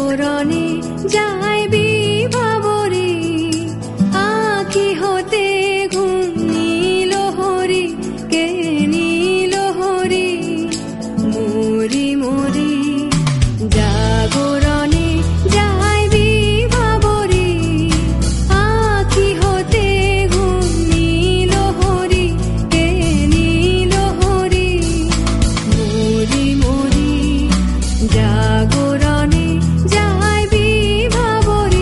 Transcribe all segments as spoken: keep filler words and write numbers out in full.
জাগরণে যাই বিভাবরে, আঁখি হতে ঘুম নীল হরি, কে নীল হরি মরি মরি। জাগরণে যাই বিভাবরে, আঁখি হতে ঘুম নীল হরি, কে নীল হরি মরি মরি। জাগরণে যাই বিভাবরে।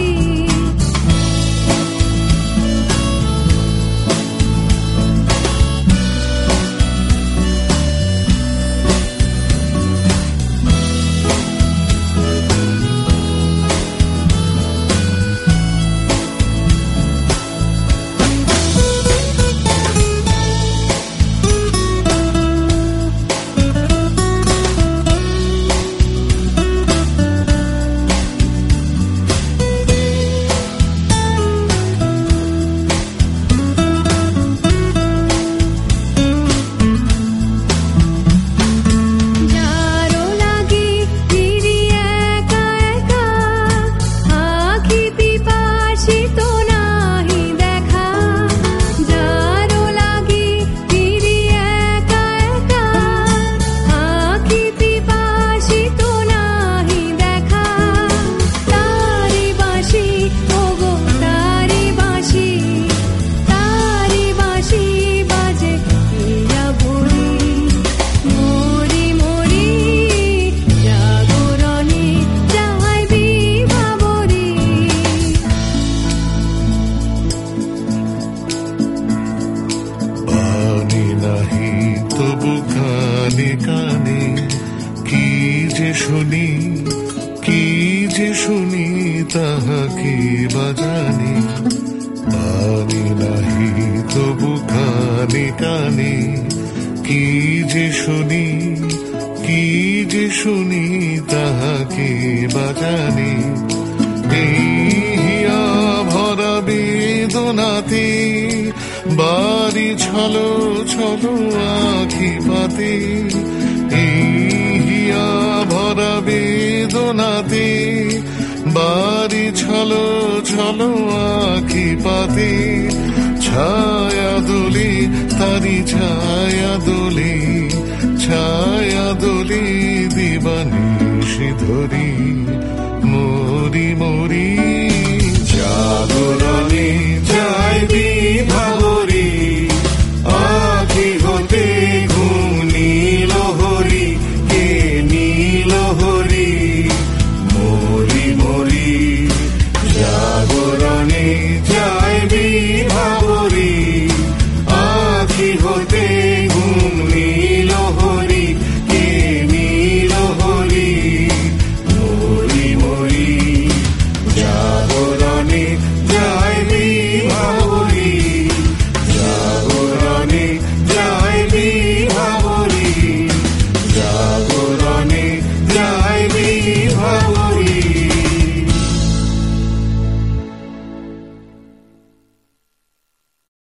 কানে কানে কি যে শুনি, কি যে শুনি তাহাকে বাজানি। পানি নাহি তবু কানে কানে কি যে শুনি, কি যে শুনি তাহাকে বাজানি। এই হিয়া ভরা বেদনাতে বাড়ি ছলো ছলো আখি পাতে। এই হিয়া ভরা বেদনাতে বাড়ি ছলো ছলো আখি পাতে। ছায়া দোলে তারি ছায়া দোলে, ছায়া দোলে দিবানিশি ধরি মরি মরি। জাগরণে